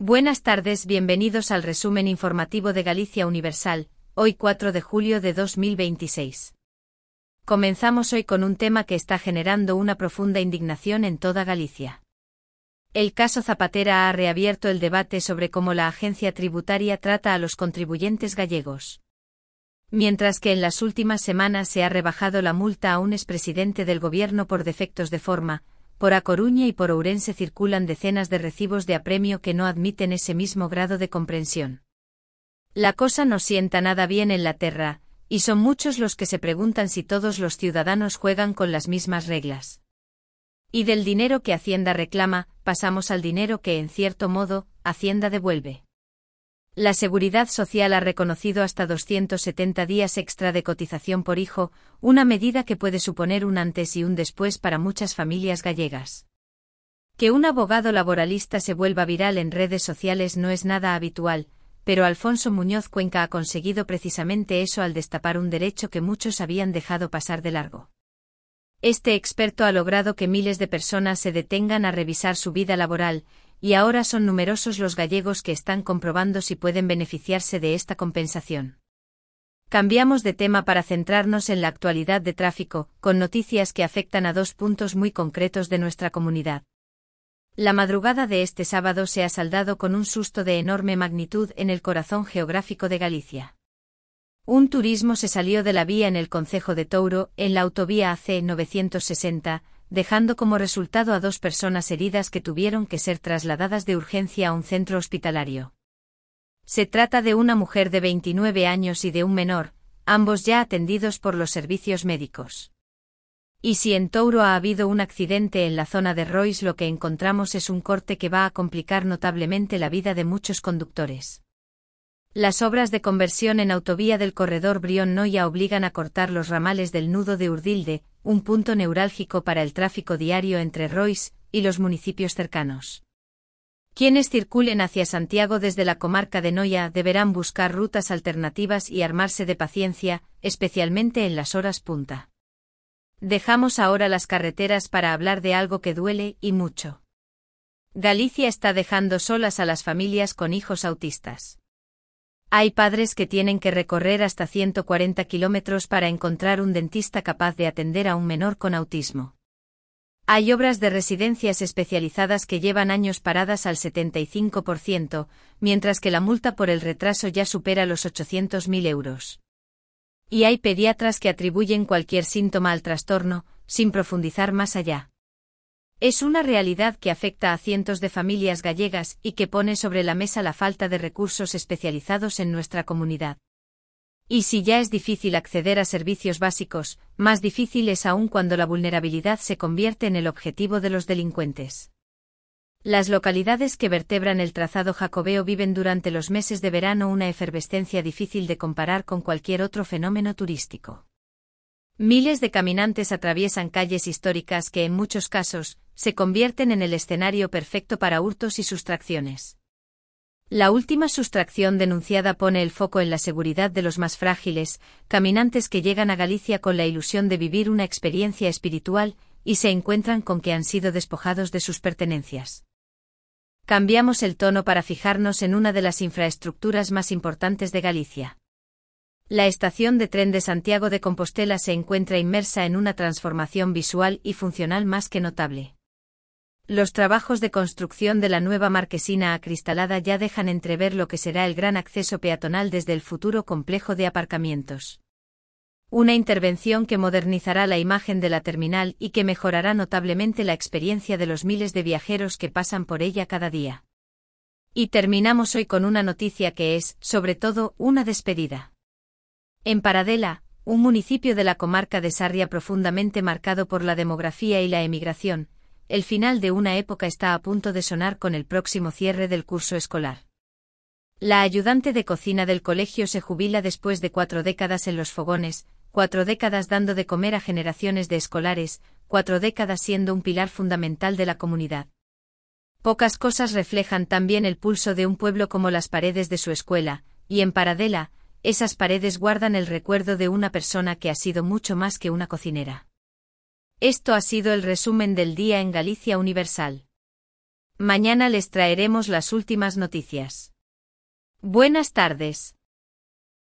Buenas tardes, bienvenidos al resumen informativo de Galicia Universal, hoy 4 de julio de 2026. Comenzamos hoy con un tema que está generando una profunda indignación en toda Galicia. El caso Zapatera ha reabierto el debate sobre cómo la agencia tributaria trata a los contribuyentes gallegos. Mientras que en las últimas semanas se ha rebajado la multa a un expresidente del gobierno por defectos de forma, por A Coruña y por Ourense circulan decenas de recibos de apremio que no admiten ese mismo grado de comprensión. La cosa no sienta nada bien en la terra, y son muchos los que se preguntan si todos los ciudadanos juegan con las mismas reglas. Y del dinero que Hacienda reclama, pasamos al dinero que, en cierto modo, Hacienda devuelve. La Seguridad Social ha reconocido hasta 270 días extra de cotización por hijo, una medida que puede suponer un antes y un después para muchas familias gallegas. Que un abogado laboralista se vuelva viral en redes sociales no es nada habitual, pero Alfonso Muñoz Cuenca ha conseguido precisamente eso al destapar un derecho que muchos habían dejado pasar de largo. Este experto ha logrado que miles de personas se detengan a revisar su vida laboral, y ahora son numerosos los gallegos que están comprobando si pueden beneficiarse de esta compensación. Cambiamos de tema para centrarnos en la actualidad de tráfico, con noticias que afectan a dos puntos muy concretos de nuestra comunidad. La madrugada de este sábado se ha saldado con un susto de enorme magnitud en el corazón geográfico de Galicia. Un turismo se salió de la vía en el concejo de Touro, en la autovía AC 960, dejando como resultado a 2 personas heridas que tuvieron que ser trasladadas de urgencia a un centro hospitalario. Se trata de una mujer de 29 años y de un menor, ambos ya atendidos por los servicios médicos. Y si en Touro ha habido un accidente en la zona de Rois, lo que encontramos es un corte que va a complicar notablemente la vida de muchos conductores. Las obras de conversión en autovía del corredor Brión-Noia obligan a cortar los ramales del nudo de Urdilde, un punto neurálgico para el tráfico diario entre Rois y los municipios cercanos. Quienes circulen hacia Santiago desde la comarca de Noia deberán buscar rutas alternativas y armarse de paciencia, especialmente en las horas punta. Dejamos ahora las carreteras para hablar de algo que duele y mucho. Galicia está dejando solas a las familias con hijos autistas. Hay padres que tienen que recorrer hasta 140 kilómetros para encontrar un dentista capaz de atender a un menor con autismo. Hay obras de residencias especializadas que llevan años paradas al 75%, mientras que la multa por el retraso ya supera los 800.000 euros. Y hay pediatras que atribuyen cualquier síntoma al trastorno, sin profundizar más allá. Es una realidad que afecta a cientos de familias gallegas y que pone sobre la mesa la falta de recursos especializados en nuestra comunidad. Y si ya es difícil acceder a servicios básicos, más difícil es aún cuando la vulnerabilidad se convierte en el objetivo de los delincuentes. Las localidades que vertebran el trazado jacobeo viven durante los meses de verano una efervescencia difícil de comparar con cualquier otro fenómeno turístico. Miles de caminantes atraviesan calles históricas que en muchos casos se convierten en el escenario perfecto para hurtos y sustracciones. La última sustracción denunciada pone el foco en la seguridad de los más frágiles, caminantes que llegan a Galicia con la ilusión de vivir una experiencia espiritual y se encuentran con que han sido despojados de sus pertenencias. Cambiamos el tono para fijarnos en una de las infraestructuras más importantes de Galicia. La estación de tren de Santiago de Compostela se encuentra inmersa en una transformación visual y funcional más que notable. Los trabajos de construcción de la nueva marquesina acristalada ya dejan entrever lo que será el gran acceso peatonal desde el futuro complejo de aparcamientos. Una intervención que modernizará la imagen de la terminal y que mejorará notablemente la experiencia de los miles de viajeros que pasan por ella cada día. Y terminamos hoy con una noticia que es, sobre todo, una despedida. En Paradela, un municipio de la comarca de Sarria profundamente marcado por la demografía y la emigración, el final de una época está a punto de sonar con el próximo cierre del curso escolar. La ayudante de cocina del colegio se jubila después de 4 décadas en los fogones, 4 décadas dando de comer a generaciones de escolares, 4 décadas siendo un pilar fundamental de la comunidad. Pocas cosas reflejan tan bien el pulso de un pueblo como las paredes de su escuela, y en Paradela, esas paredes guardan el recuerdo de una persona que ha sido mucho más que una cocinera. Esto ha sido el resumen del día en Galicia Universal. Mañana les traeremos las últimas noticias. Buenas tardes.